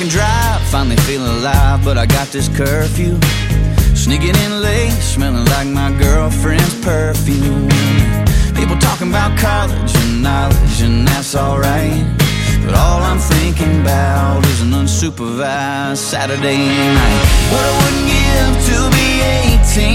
can drive, finally feeling alive, but I got this curfew. Sneaking in late, smelling like my girlfriend's perfume. People talking about college and knowledge, and that's alright, but all I'm thinking about is an unsupervised Saturday night. What I wouldn't give to be 18.